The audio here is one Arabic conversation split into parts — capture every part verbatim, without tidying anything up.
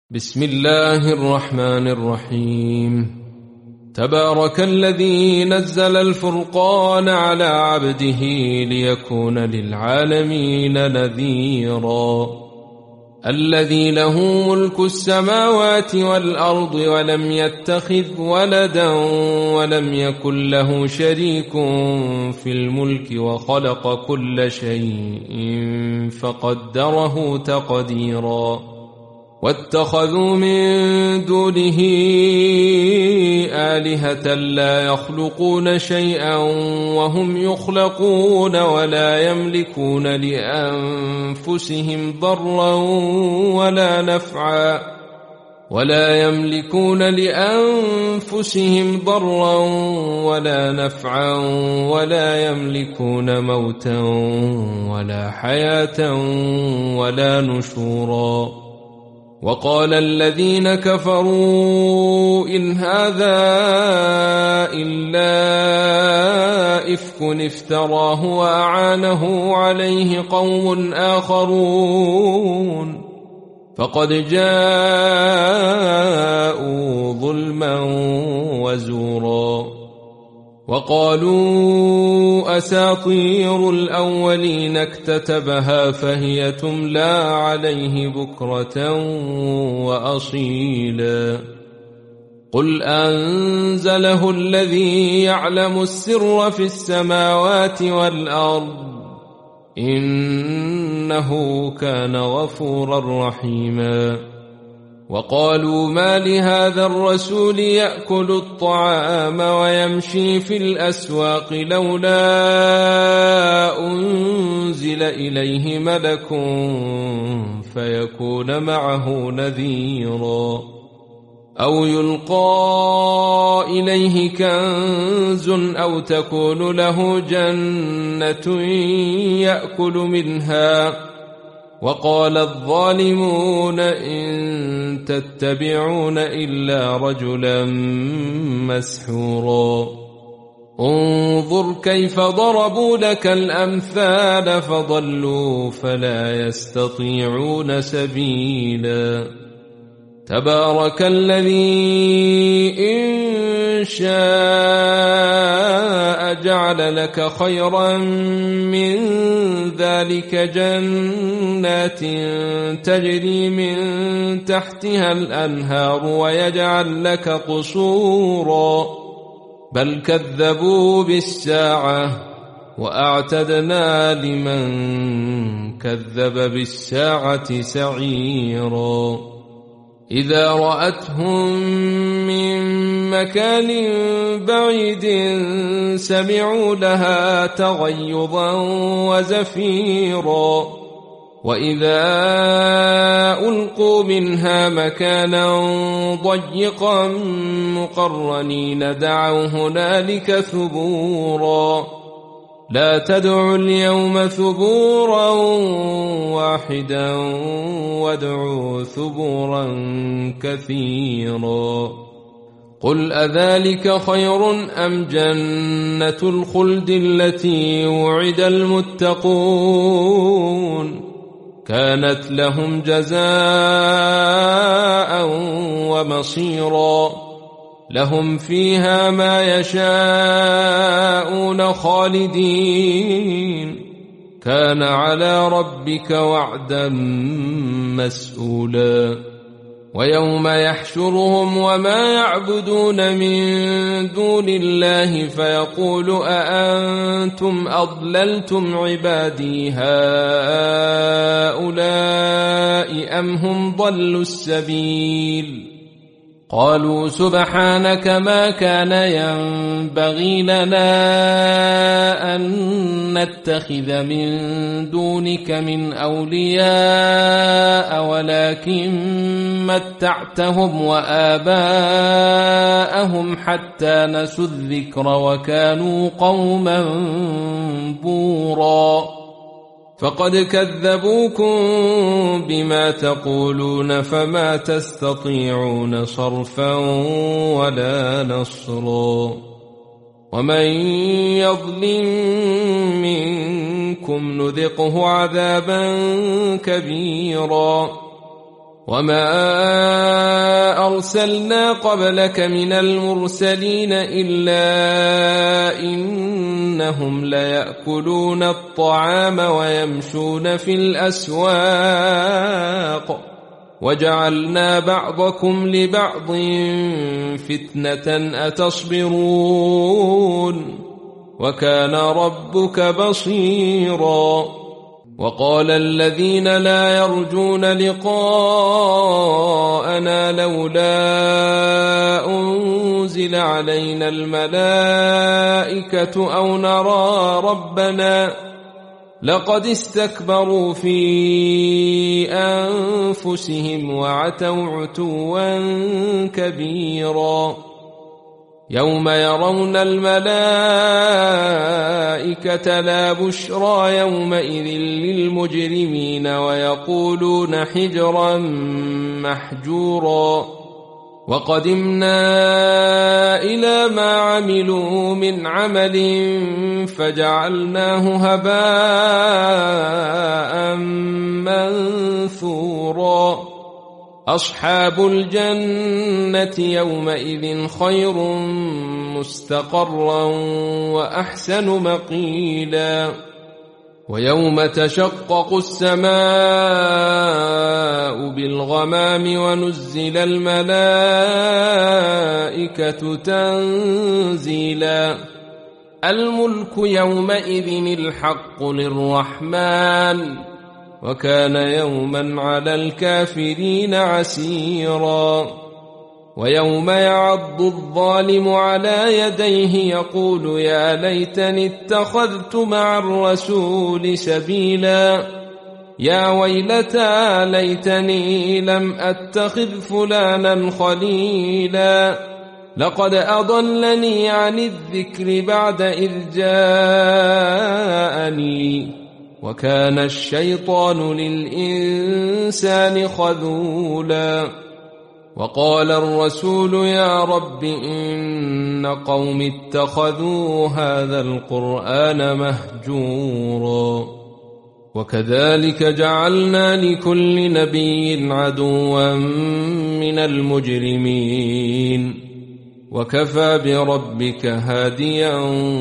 بسم الله الرحمن الرحيم. تبارك الذي نزل الفرقان على عبده ليكون للعالمين نذيرا. الذي له ملك السماوات والأرض ولم يتخذ ولدا ولم يكن له شريك في الملك وخلق كل شيء فقدره تقديرا. واتخذوا من دونه آلهة لا يخلقون شيئا وهم يخلقون ولا يملكون لأنفسهم ضرا ولا نفعا ولا يملكون لأنفسهم ضرا ولا نفعا ولا يملكون موتا ولا حياة ولا نشورا. وقال الذين كفروا إن هذا إلا إفك افتراه وأعانه عليه قوم آخرون فقد جاءوا ظلما وزورا. وقالوا أساطير الأولين اكتتبها فهي تملى عليه بكرة وأصيلا. قل أنزله الذي يعلم السر في السماوات والأرض إنه كان غفورا رحيما. وقالوا ما لهذا الرسول يأكل الطعام ويمشي في الأسواق لولا أنزل إليه ملك فيكون معه نذيرا. أو يلقى إليه كنز أو تكون له جنة يأكل منها. وقال الظالمون إن تتبعون إلا رجلا مسحورا. انظر كيف ضربوا لك الأمثال فضلوا فلا يستطيعون سبيلا. تبارك الذي إن شاء جعل لك خيرا من ذلك جنات تجري من تحتها الأنهار ويجعل لك قصورا بل كذبوا بالساعة وأعتدنا لمن كذب بالساعة سعيرا. إذا رأتهم من مكان بعيد سمعوا لها تغيظا وزفيرا. وإذا ألقوا منها مكانا ضيقا مقرنين دعوا هنالك ثبورا. لا تدعوا اليوم ثبورا واحدا وادعوا ثبورا كثيرا. قل أذلك خير أم جنة الخلد التي وعد المتقون كانت لهم جزاء ومصيرا. لهم فيها ما يشاءون خالدين كان على ربك وعدا مسئولا. ويوم يحشرهم وما يعبدون من دون الله فيقول أأنتم أضللتم عبادي هؤلاء أم هم ضلوا السبيل. قالوا سبحانك ما كان ينبغي لنا أن نتخذ من دونك من أولياء ولكن متعتهم وآباءهم حتى نسوا الذكر وكانوا قوما بورا. فقد كذبوكم بما تقولون فما تستطيعون صرفا ولا نصرا. ومن يظلم منكم نذقه عذابا كبيرا. وما أرسلنا قبلك من المرسلين إلا إنهم ليأكلون الطعام ويمشون في الأسواق وجعلنا بعضكم لبعض فتنة أتصبرون وكان ربك بصيرا. وقال الذين لا يرجون لقاءنا لولا أنزل علينا الملائكة أو نرى ربنا لقد استكبروا في أنفسهم وعتوا عتوا كبيرا. يوم يرون الملائكة لا بشرى يومئذ للمجرمين ويقولون حجرا محجورا. وقدمنا إلى ما عملوا من عمل فجعلناه هباء منثورا. أصحاب الجنة يومئذ خير مستقرا وأحسن مقيلا. ويوم تشقق السماء بالغمام ونزل الملائكة تنزيلا. الملك يومئذ الحق للرحمن وكان يوما على الكافرين عسيرا. ويوم يعض الظالم على يديه يقول يا ليتني اتخذت مع الرسول سبيلا. يا ويلتى ليتني لم أتخذ فلانا خليلا لقد أضلني عن الذكر بعد إذ جاءني وكان الشيطان للإنسان خذولا. وقال الرسول يا رب إن قوم اتخذوا هذا القرآن مهجورا. وكذلك جعلنا لكل نبي عدوا من المجرمين وكفى بربك هاديا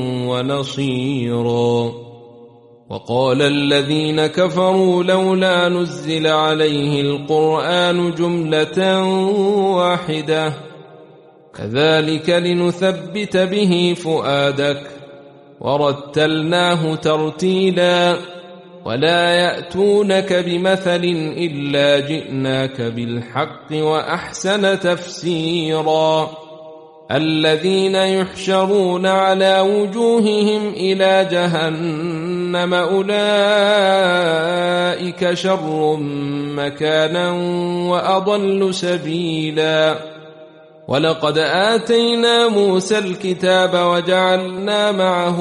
ونصيرا. وقال الذين كفروا لولا نزل عليه القرآن جملة واحدة كذلك لنثبت به فؤادك ورتلناه ترتيلا. ولا يأتونك بمثل إلا جئناك بالحق وأحسن تفسيرا. الذين يحشرون على وجوههم إلى جهنم أولئك شر مكانا وأضل سبيلا. ولقد آتينا موسى الكتاب وجعلنا معه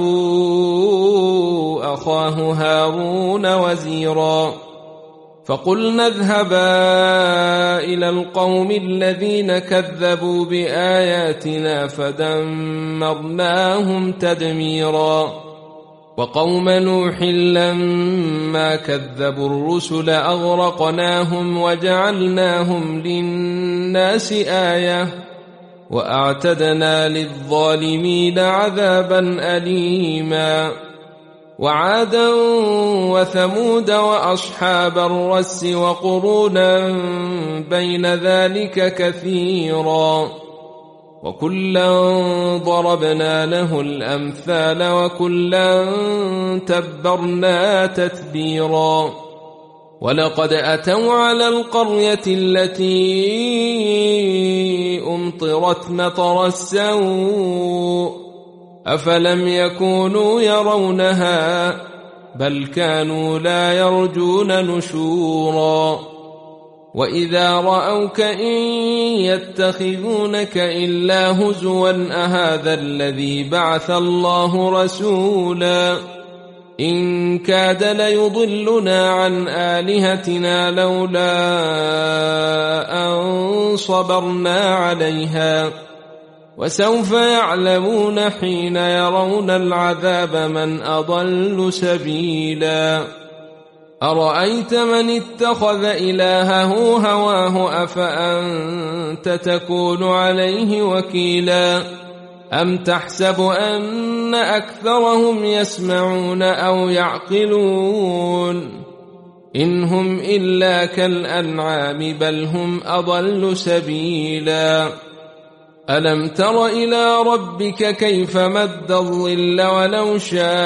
أخاه هارون وزيرا. فقلنا اذهبا إلى القوم الذين كذبوا بآياتنا فدمرناهم تدميرا. وقوم نوح لما كذبوا الرسل أغرقناهم وجعلناهم للناس آية وأعتدنا للظالمين عذابا أليما. وعادا وثمود وأصحاب الرس وقرونا بين ذلك كثيرا. وكلا ضربنا له الأمثال وكلا تبرنا تتبيرا. ولقد أتوا على القرية التي أمطرت مطر السوء أفلم يكونوا يرونها بل كانوا لا يرجون نشورا. وإذا رأوك إن يتخذونك إلا هزوا أهذا الذي بعث الله رسولا إن كاد ليضلنا عن آلهتنا لولا أن صبرنا عليها وسوف يعلمون حين يرون العذاب من أضل سبيلا. أرأيت من اتخذ إلهه هواه أفأنت تكون عليه وكيلا أم تحسب أن أكثرهم يسمعون أو يعقلون إن هم إلا كالأنعام بل هم أضل سبيلا ألم تر إلى ربك كيف مد الظل ولو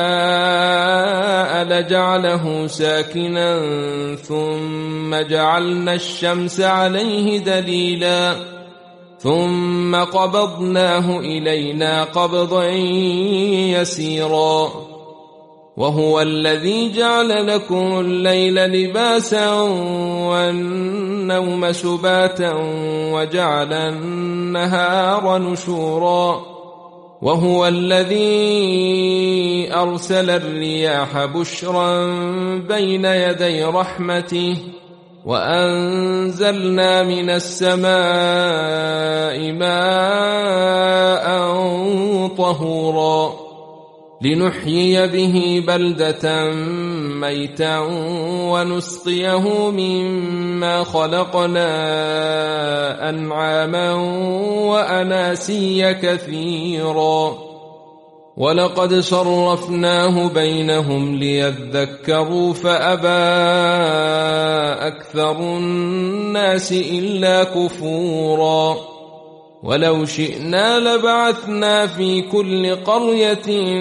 شاء لجعله ساكنا ثم جعلنا الشمس عليه دليلا ثم قبضناه إلينا قبضا يسيرا وهو الذي جعل لكم الليل لباسا والنوم سباتا وجعل النهار نشورا وهو الذي أرسل الرياح بشرا بين يدي رحمته وأنزلنا من السماء ماء طهورا لنحيي به بلدة ميتا ونسقيه مما خلقنا أنعاما وأناسيا كثيرا ولقد صرفناه بينهم ليذكروا فأبى أكثر الناس إلا كفورا ولو شئنا لبعثنا في كل قرية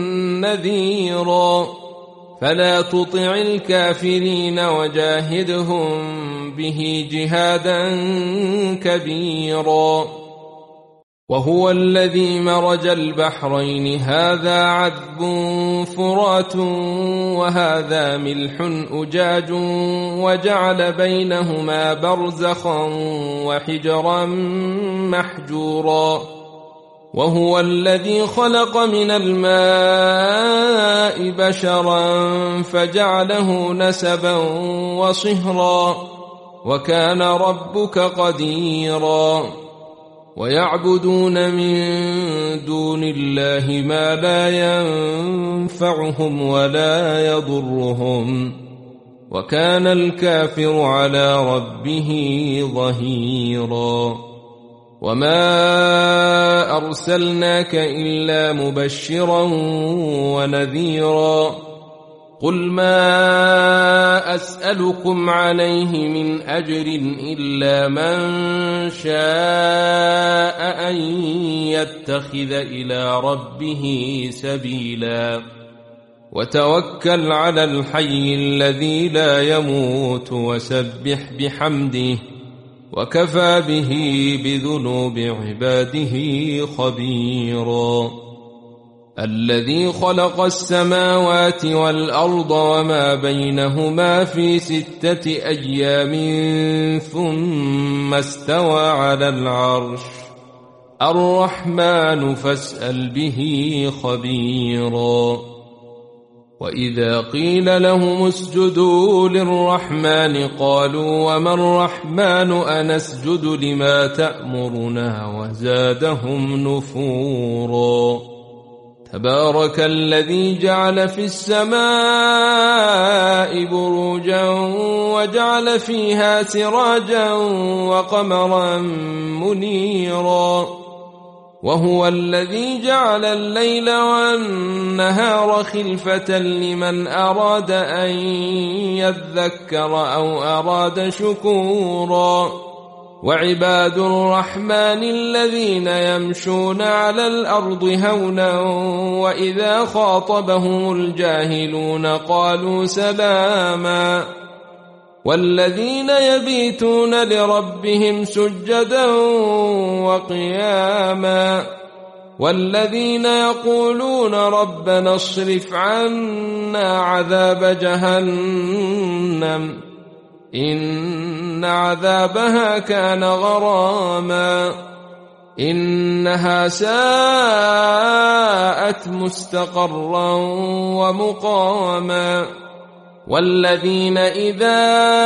نذيرا فلا تطع الكافرين وجاهدهم به جهادا كبيرا وهو الذي مرج البحرين هذا عذب فرات وهذا ملح أجاج وجعل بينهما برزخا وحجرا محجورا وهو الذي خلق من الماء بشرا فجعله نسبا وصهرا وكان ربك قديرا ويعبدون من دون الله ما لا ينفعهم ولا يضرهم وكان الكافر على ربه ظهيرا وما أرسلناك إلا مبشرا ونذيرا قل ما أسألكم عليه من أجر إلا من شاء أن يتخذ إلى ربه سبيلا وتوكل على الحي الذي لا يموت وسبح بحمده وكفى به بذنوب عباده خبيرا الذي خلق السماوات والأرض وما بينهما في ستة أيام ثم استوى على العرش الرحمن فاسأل به خبيرا وإذا قيل لهم اسجدوا للرحمن قالوا وما الرحمن أنسجد لما تأمرنا وزادهم نفورا تبارك الذي جعل في السماء بروجا وجعل فيها سراجا وقمرا منيرا وهو الذي جعل الليل والنهار خلفة لمن أراد أن يذكر أو أراد شكورا وعباد الرحمن الذين يمشون على الأرض هونا وإذا خاطبهم الجاهلون قالوا سلاما والذين يبيتون لربهم سجدا وقياما والذين يقولون ربنا اصرف عنا عذاب جهنم إن عذابها كان غراما إنها ساءت مستقرا ومقاما والذين إذا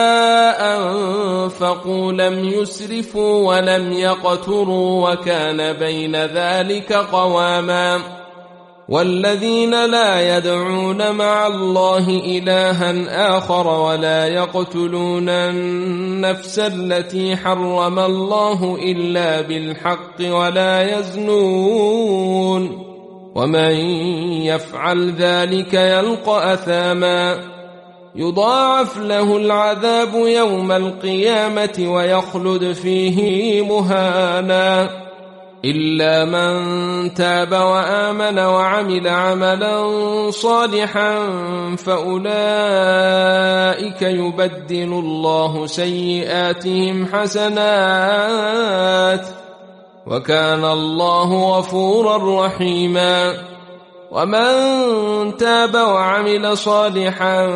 أنفقوا لم يسرفوا ولم يقتروا وكان بين ذلك قواما والذين لا يدعون مع الله إلها آخر ولا يقتلون النفس التي حرم الله إلا بالحق ولا يزنون ومن يفعل ذلك يلقى أثاما يضاعف له العذاب يوم القيامة ويخلد فيه مهانا إلا من تاب وآمن وعمل عملا صالحا فأولئك يبدل الله سيئاتهم حسنات وكان الله غفورا رحيما ومن تاب وعمل صالحا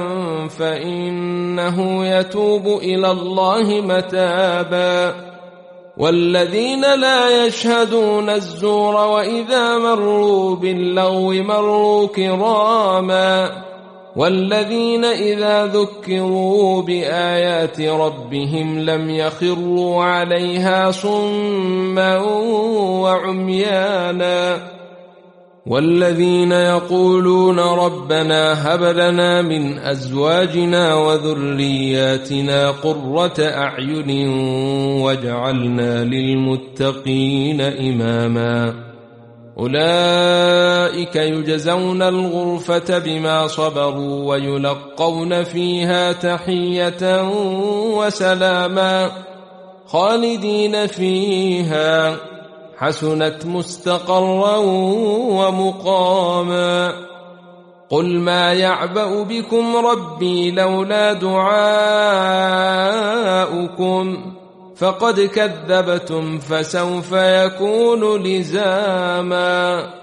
فإنه يتوب إلى الله متابا والذين لا يشهدون الزور وإذا مروا باللغو مروا كراما والذين إذا ذكروا بآيات ربهم لم يخروا عليها صما وعميانا والذين يقولون ربنا هب لنا من أزواجنا وذرياتنا قرة أعين واجعلنا للمتقين إماما أولئك يجزون الغرفة بما صبروا ويلقون فيها تحية وسلاما خالدين فيها حسنت مستقرا ومقاما قل ما يعبأ بكم ربي لولا دعاؤكم فقد كذبتم فسوف يكون لزاما